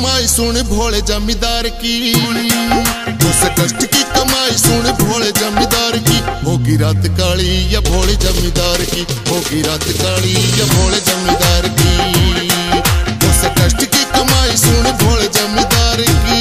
कमाई सुन भोले जमींदार की, उस कष्ट की कमाई सुन भोले जमींदार की। होगी रात काली या भोले जमींदार की, होगी रात काली या भोले जमींदार की। उस कष्ट की कमाई सुन भोले जमींदार की।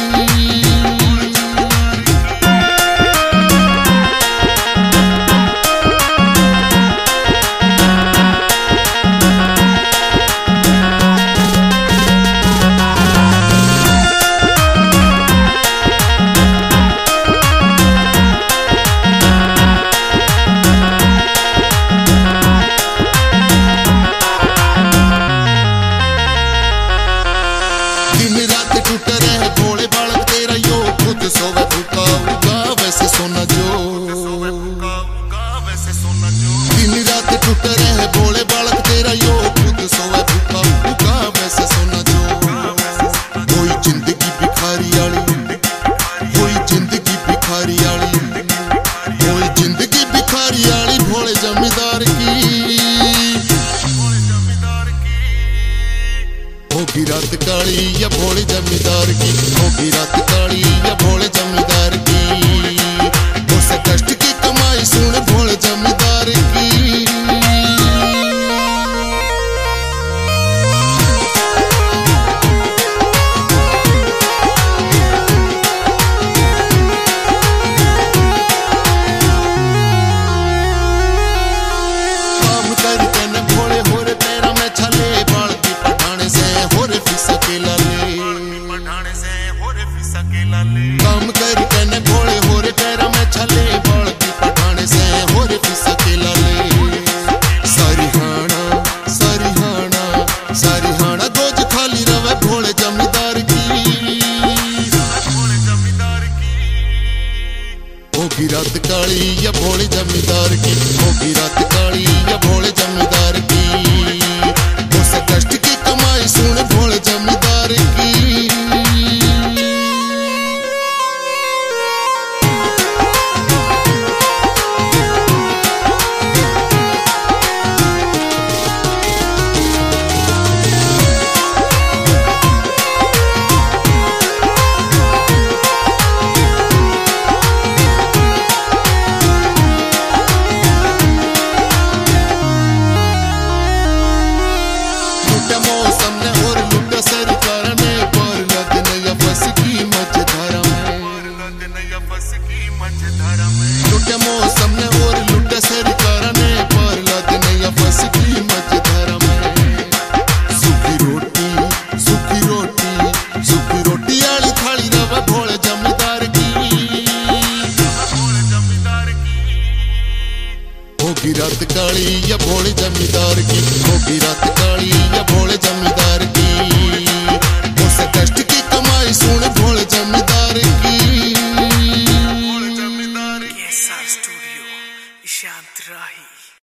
सोवे भूखा उगा वैसे सोना जो, दिन रात टूट रहे भोले बालक तेरा यो। खुद सोवे भूखा उगा वैसे सोना जो। कोई जिंदगी भिखारी आली, कोई जिंदगी भिखारी आली, कोई जिंदगी भिखारी आली भोले जमींदार की। होगी रात काली या भोले जमींदार की, होगी रात काली या भोले जमींदार की। उस कष्ट की कमाई सुन भोले जमींदार की। काम करके न भोले होरे पैरा में छले, बाल की पठाने से होरे फीसा के लाले, पठाने से होरे फीसा के लाले। काम करके न भोले होरे पैरा में छले, बाल की पठाने से होरे फीसा के लाले। सारिहाना सारिहाना सारिहाना गोज खाली रवे भोले जमींदार की, भोले जमींदार की। होगी रात काली या भोले जमींदार की, होगी रात काली या भोले जमींदार की। उस कष्ट की कमाई सुन भोले जमींदार की। मौसम ने और लुट सरकार ने, पर लगने या फंस की मझधारा में, लुट मौसम ने और लुट सरकार ने, पर लगने या फंस की मझधारा में। सूखी रोटी सूखी रोटी सूखी रोटी आली थाली रवे भोले जमींदार की, भोले जमींदार की। होगी रात काली या भोले जमींदार की, होगी रात काली या भोले जमींदार की।